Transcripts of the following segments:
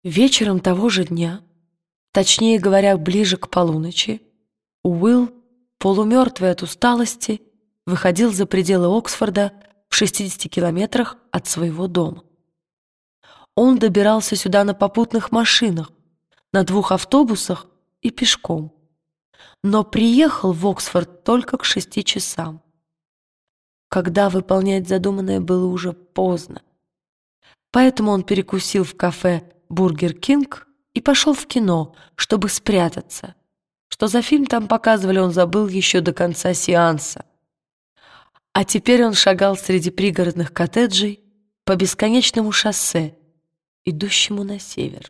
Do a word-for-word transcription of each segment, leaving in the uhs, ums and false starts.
Вечером того же дня, точнее говоря, ближе к полуночи, Уилл, полумертвый от усталости, выходил за пределы Оксфорда в шестидесяти километрах от своего дома. Он добирался сюда на попутных машинах, на двух автобусах и пешком, но приехал в Оксфорд только к шести часам, когда выполнять задуманное было уже поздно. Поэтому он перекусил в кафе «Бургер Кинг» и пошел в кино, чтобы спрятаться. Что за фильм там показывали, он забыл еще до конца сеанса. А теперь он шагал среди пригородных коттеджей по бесконечному шоссе, идущему на север.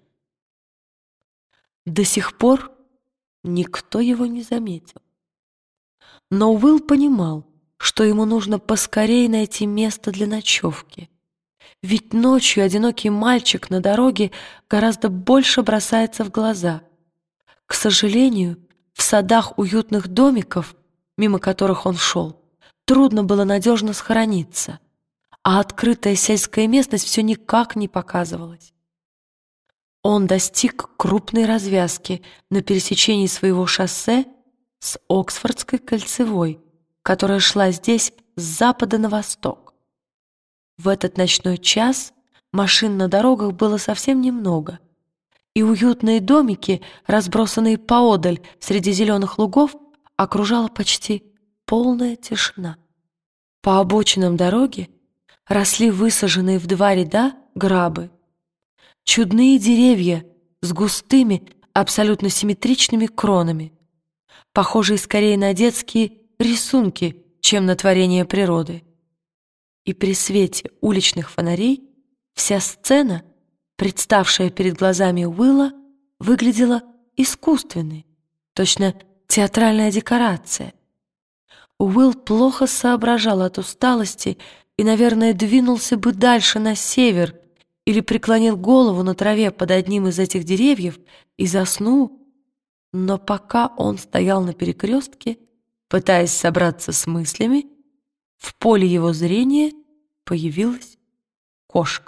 До сих пор никто его не заметил. Но Уилл понимал, что ему нужно поскорее найти место для ночевки. Ведь ночью одинокий мальчик на дороге гораздо больше бросается в глаза. К сожалению, в садах уютных домиков, мимо которых он шел, трудно было надежно схорониться, а открытая сельская местность все никак не показывалась. Он достиг крупной развязки на пересечении своего шоссе с Оксфордской кольцевой, которая шла здесь с запада на восток. В этот ночной час машин на дорогах было совсем немного, и уютные домики, разбросанные поодаль среди зеленых лугов, окружала почти полная тишина. По обочинам дороги росли высаженные в два ряда грабы. Чудные деревья с густыми, абсолютно симметричными кронами, похожие скорее на детские рисунки, чем на творение природы. И при свете уличных фонарей вся сцена, представшая перед глазами Уилла, выглядела искусственной, точно театральная декорация. Уилл плохо соображал от усталости и, наверное, двинулся бы дальше на север или преклонил голову на траве под одним из этих деревьев и заснул, но пока он стоял на перекрестке, пытаясь собраться с мыслями, в поле его зрения появилась кошка.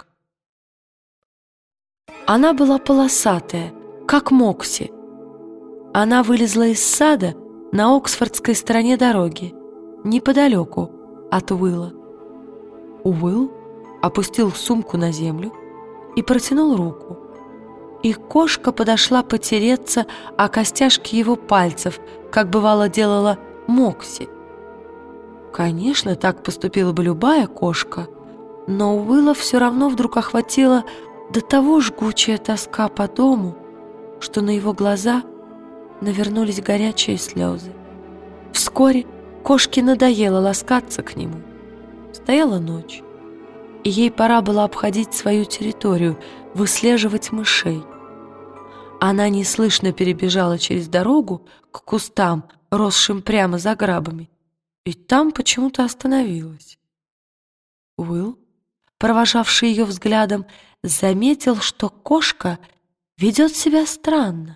Она была полосатая, как Мокси. Она вылезла из сада на оксфордской стороне дороги, неподалеку от Уилла. Уилл опустил сумку на землю и протянул руку, и кошка подошла потереться о костяшки его пальцев, как бывало делала Мокси. Конечно, так поступила бы любая кошка, но Уилла все равно вдруг охватила до того жгучая тоска по дому, что на его глаза навернулись горячие слезы. Вскоре кошке надоело ласкаться к нему. Стояла ночь, и ей пора было обходить свою территорию, выслеживать мышей. Она неслышно перебежала через дорогу к кустам, росшим прямо за грабами, и там почему-то остановилась. Уилл, провожавший ее взглядом, заметил, что кошка ведет себя странно.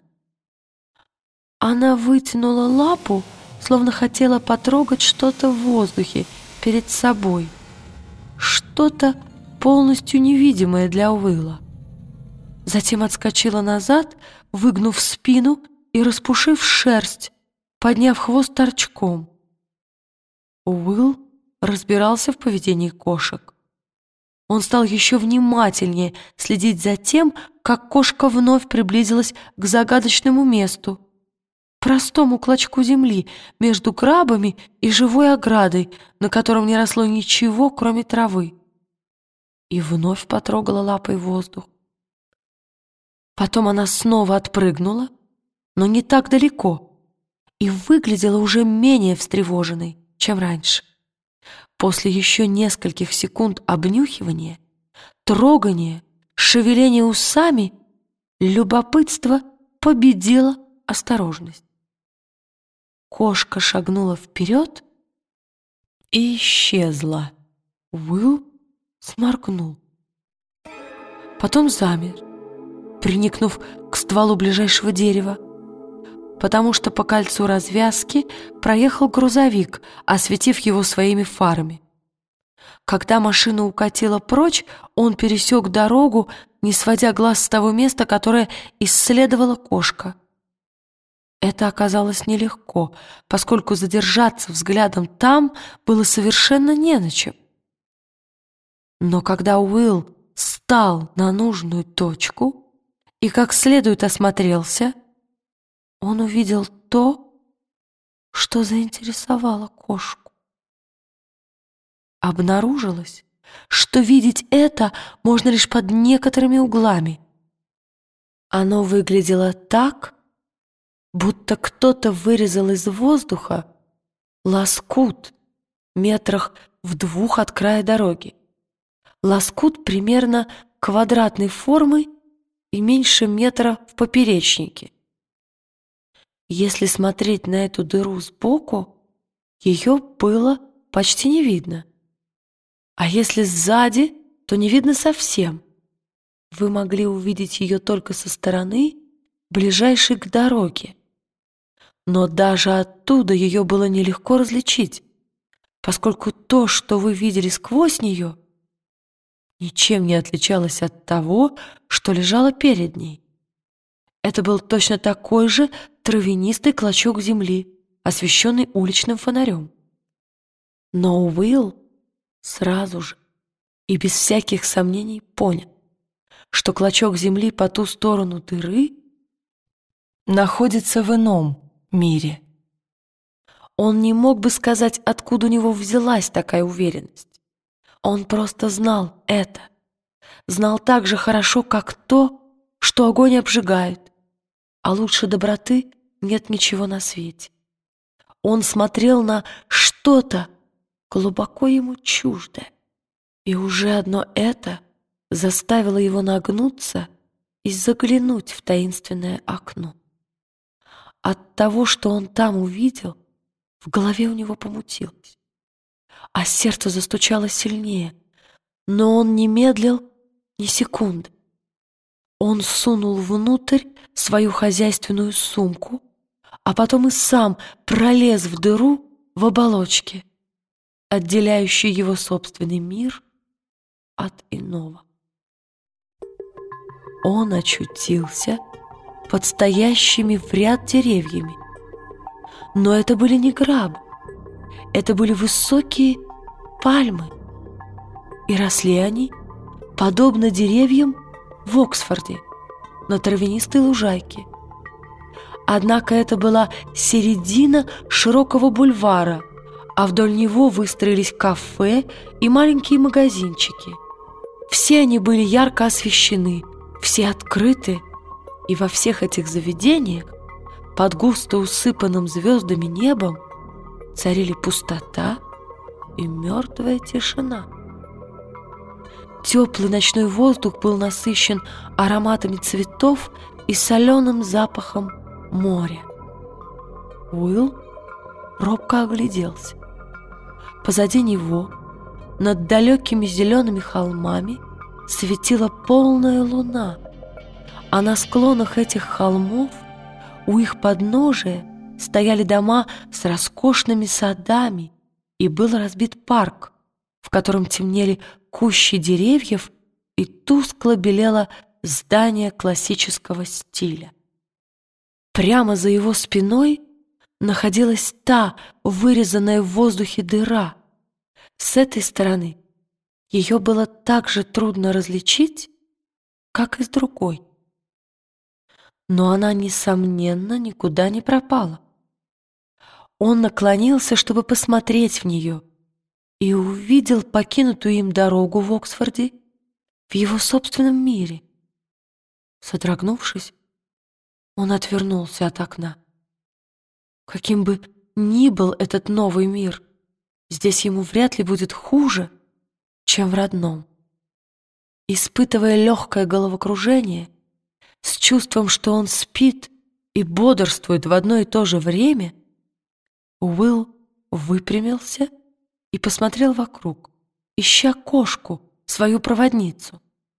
Она вытянула лапу, словно хотела потрогать что-то в воздухе перед собой, что-то полностью невидимое для Уилла. Затем отскочила назад, выгнув спину и распушив шерсть, подняв хвост торчком. Уилл разбирался в поведении кошек. Он стал еще внимательнее следить за тем, как кошка вновь приблизилась к загадочному месту, простому клочку земли между грабами и живой оградой, на котором не росло ничего, кроме травы, и вновь потрогала лапой воздух. Потом она снова отпрыгнула, но не так далеко, и выглядела уже менее встревоженной, чем раньше. После еще нескольких секунд обнюхивания, трогания, шевеления усами, любопытство победило осторожность. Кошка шагнула вперед и исчезла. Уилл сморгнул. Потом замер, приникнув к стволу ближайшего дерева, потому что по кольцу развязки проехал грузовик, осветив его своими фарами. Когда машина укатила прочь, он пересек дорогу не сводя глаз с того места, которое исследовала кошка. Это оказалось нелегко, поскольку задержаться взглядом там было совершенно не на чем. Но когда Уилл стал на нужную точку и как следует осмотрелся, он увидел то, что заинтересовало кошку. Обнаружилось, что видеть это можно лишь под некоторыми углами. Оно выглядело так, будто кто-то вырезал из воздуха лоскут метрах в двух от края дороги. Лоскут примерно квадратной формы и меньше метра в поперечнике. Если смотреть на эту дыру сбоку, ее было почти не видно. А если сзади, то не видно совсем. Вы могли увидеть ее только со стороны, ближайшей к дороге. Но даже оттуда ее было нелегко различить, поскольку то, что вы видели сквозь нее, ничем не отличалось от того, что лежало перед ней. Это был точно такой же травянистый клочок земли, освещенный уличным фонарем. Но Уилл сразу же и без всяких сомнений понял, что клочок земли по ту сторону дыры находится в ином мире. Он не мог бы сказать, откуда у него взялась такая уверенность. Он просто знал это. Знал так же хорошо, как то, что огонь обжигает, а лучше доброты нет ничего на свете. Он смотрел на что-то глубоко ему чуждое, и уже одно это заставило его нагнуться и заглянуть в таинственное окно. От того, что он там увидел, в голове у него помутилось, а сердце застучало сильнее, но он не медлил ни секунды. Он сунул внутрь свою хозяйственную сумку, а потом и сам пролез в дыру в оболочке, отделяющей его собственный мир от иного. Он очутился под стоящими в ряд деревьями. Но это были не грабы, это были высокие пальмы, и росли они, подобно деревьям в Оксфорде, на травянистой лужайке. Однако это была середина широкого бульвара, а вдоль него выстроились кафе и маленькие магазинчики. Все они были ярко освещены, все открыты, и во всех этих заведениях под густо усыпанным звездами небом царили пустота и мертвая тишина. Теплый ночной воздух был насыщен ароматами цветов и соленым запахом моря. Уилл робко огляделся. Позади него, над далекими зелеными холмами, светила полная луна, а на склонах этих холмов у их подножия стояли дома с роскошными садами, и был разбит парк, в котором темнели кущи деревьев и тускло белело здание классического стиля. Прямо за его спиной находилась та вырезанная в воздухе дыра. С этой стороны ее было так же трудно различить, как и с другой. Но она, несомненно, никуда не пропала. Он наклонился, чтобы посмотреть в нее, и увидел покинутую им дорогу в Оксфорде в его собственном мире. Содрогнувшись, он отвернулся от окна. Каким бы ни был этот новый мир, здесь ему вряд ли будет хуже, чем в родном. Испытывая легкое головокружение, с чувством, что он спит и бодрствует в одно и то же время, Уилл выпрямился и посмотрел вокруг, ища кошку, свою проводницу.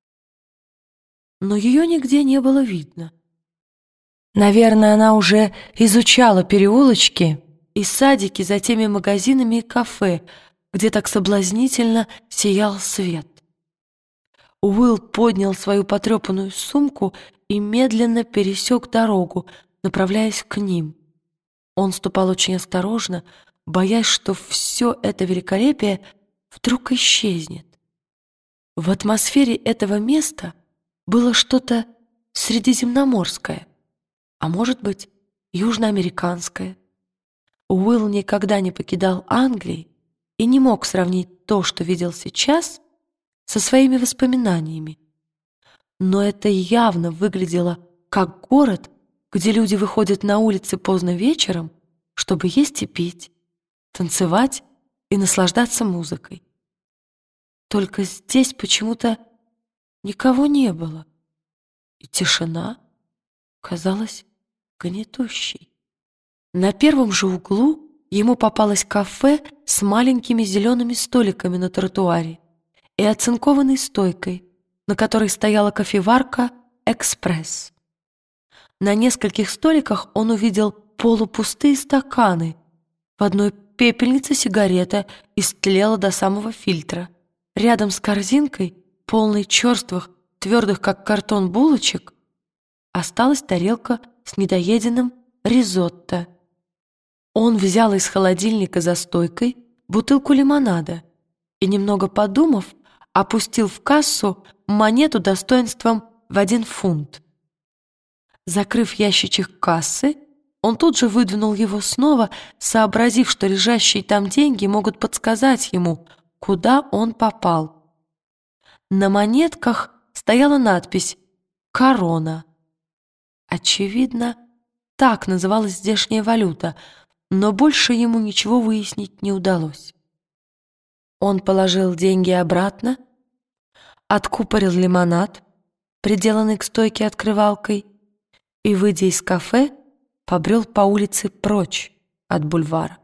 Но ее нигде не было видно. Наверное, она уже изучала переулочки и садики за теми магазинами и кафе, где так соблазнительно сиял свет. Уилл поднял свою потрепанную сумку и медленно пересек дорогу, направляясь к ним. Он ступал очень осторожно, боясь, что все это великолепие вдруг исчезнет. В атмосфере этого места было что-то средиземноморское, а может быть, южноамериканское. Уилл никогда не покидал Англии и не мог сравнить то, что видел сейчас, со своими воспоминаниями. Но это явно выглядело как город, где люди выходят на улицы поздно вечером, чтобы есть и пить, танцевать и наслаждаться музыкой. Только здесь почему-то никого не было, и тишина казалась гнетущей. На первом же углу ему попалось кафе с маленькими зелеными столиками на тротуаре и оцинкованной стойкой, на которой стояла кофеварка «Экспресс». На нескольких столиках он увидел полупустые стаканы. В одной пепельнице сигарета истлела до самого фильтра. Рядом с корзинкой, полной черствых, твердых как картон булочек, осталась тарелка с недоеденным ризотто. Он взял из холодильника за стойкой бутылку лимонада и, немного подумав, опустил в кассу монету достоинством в один фунт. Закрыв ящичек кассы, он тут же выдвинул его снова, сообразив, что лежащие там деньги могут подсказать ему, куда он попал. На монетках стояла надпись «Корона». Очевидно, так называлась здешняя валюта, но больше ему ничего выяснить не удалось. Он положил деньги обратно, откупорил лимонад, приделанный к стойке открывалкой, и, выйдя из кафе, побрел по улице прочь от бульвара.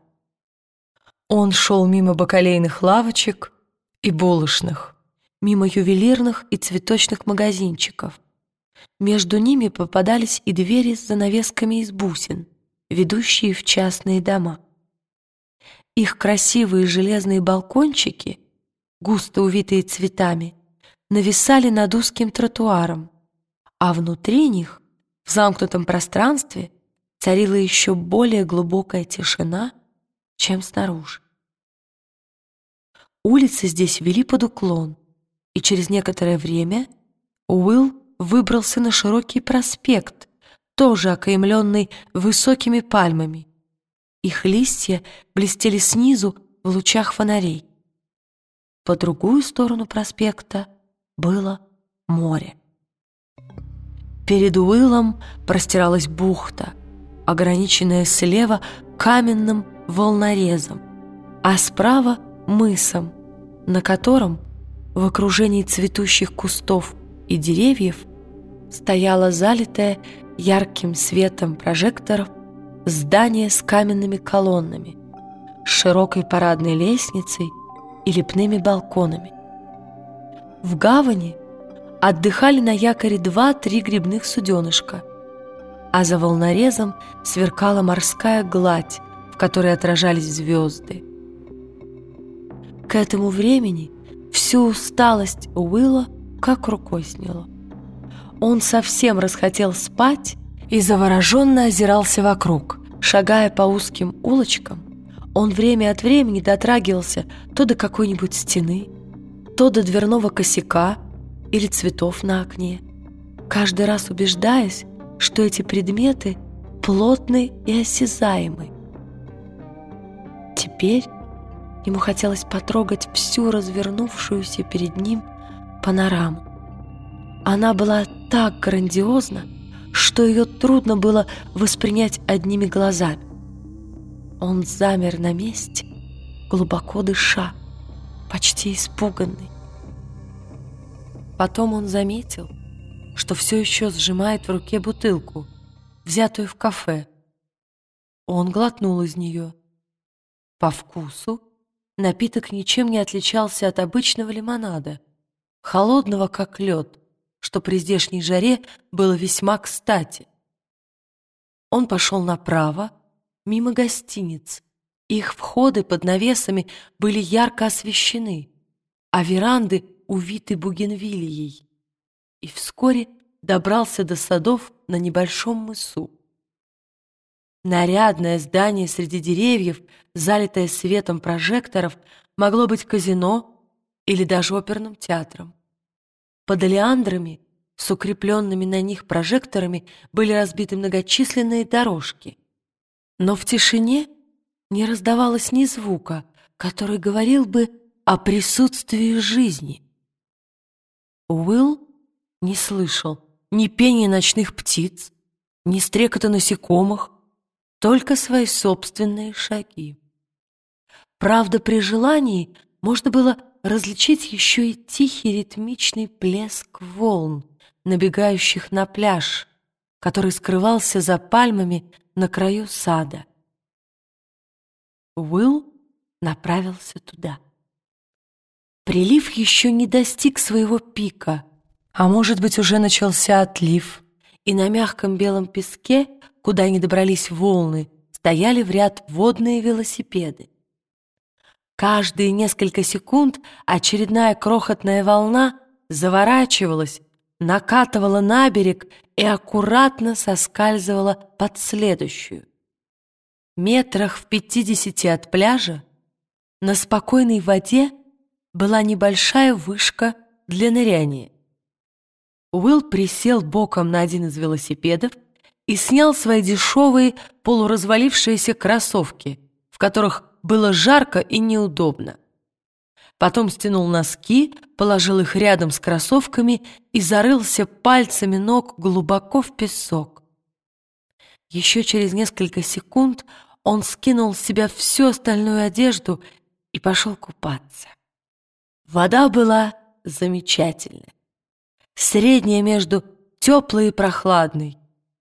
Он шел мимо бакалейных лавочек и булочных, мимо ювелирных и цветочных магазинчиков. Между ними попадались и двери с занавесками из бусин, ведущие в частные дома. Их красивые железные балкончики, густо увитые цветами, нависали над узким тротуаром, а внутри них, в замкнутом пространстве, царила еще более глубокая тишина, чем снаружи. Улицы здесь вели под уклон, и через некоторое время Уилл выбрался на широкий проспект, тоже окаймленный высокими пальмами. Их листья блестели снизу в лучах фонарей. По другую сторону проспекта было море. Перед Уиллом простиралась бухта, ограниченная слева каменным волнорезом, а справа — мысом, на котором, в окружении цветущих кустов и деревьев, стояло залитое ярким светом прожекторов здание с каменными колоннами, с широкой парадной лестницей и лепными балконами. В гавани отдыхали на якоре два-три грибных суденышка, а за волнорезом сверкала морская гладь, в которой отражались звезды. К этому времени всю усталость Уилла как рукой сняло. Он совсем расхотел спать и завороженно озирался вокруг. Шагая по узким улочкам, он время от времени дотрагивался то до какой-нибудь стены, то до дверного косяка или цветов на окне, каждый раз убеждаясь, что эти предметы плотны и осязаемы. Теперь ему хотелось потрогать всю развернувшуюся перед ним панораму. Она была так грандиозна, что ее трудно было воспринять одними глазами. Он замер на месте, глубоко дыша, почти испуганный. Потом он заметил, что все еще сжимает в руке бутылку, взятую в кафе. Он глотнул из нее. По вкусу напиток ничем не отличался от обычного лимонада, холодного как лед, что при здешней жаре было весьма кстати. Он пошел направо, мимо гостиниц. Их входы под навесами были ярко освещены, а веранды увиты бугенвиллией, и вскоре добрался до садов на небольшом мысу. Нарядное здание среди деревьев, залитое светом прожекторов, могло быть казино или даже оперным театром. Под олеандрами с укрепленными на них прожекторами были разбиты многочисленные дорожки. Но в тишине не раздавалось ни звука, который говорил бы о присутствии жизни. Уилл не слышал ни пения ночных птиц, ни стрекота насекомых, только свои собственные шаги. Правда, при желании можно было различить еще и тихий ритмичный плеск волн, набегающих на пляж, который скрывался за пальмами на краю сада. Уилл направился туда. Прилив еще не достиг своего пика, а может быть, уже начался отлив, и на мягком белом песке, куда не добрались волны, стояли в ряд водные велосипеды. Каждые несколько секунд очередная крохотная волна заворачивалась, накатывала на берег и аккуратно соскальзывала под следующую. Метрах в пятидесяти от пляжа на спокойной воде была небольшая вышка для ныряния. Уилл присел боком на один из велосипедов и снял свои дешевые полуразвалившиеся кроссовки, в которых было жарко и неудобно. Потом стянул носки, положил их рядом с кроссовками и зарылся пальцами ног глубоко в песок. Еще через несколько секунд он скинул с себя всю остальную одежду и пошел купаться. Вода была замечательная, средняя между теплой и прохладной.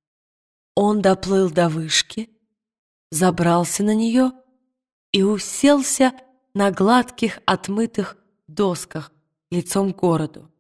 Он доплыл до вышки, забрался на нее и уселся на гладких отмытых досках лицом к городу.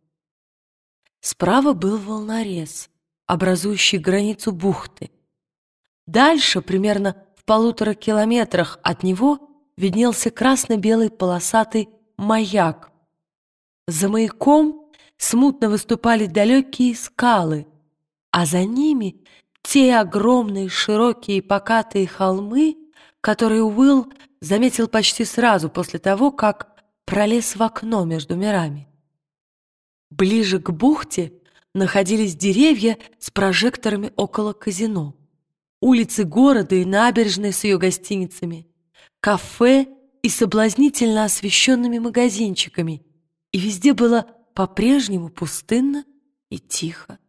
Справа был волнорез, образующий границу бухты. Дальше, примерно в полутора километрах от него, виднелся красно-белый полосатый маяк. За маяком смутно выступали далекие скалы, а за ними те огромные широкие покатые холмы, которые Уилл заметил почти сразу после того, как пролез в окно между мирами. Ближе к бухте находились деревья с прожекторами около казино, улицы города и набережные с ее гостиницами, кафе и соблазнительно освещенными магазинчиками, и везде было по-прежнему пустынно и тихо.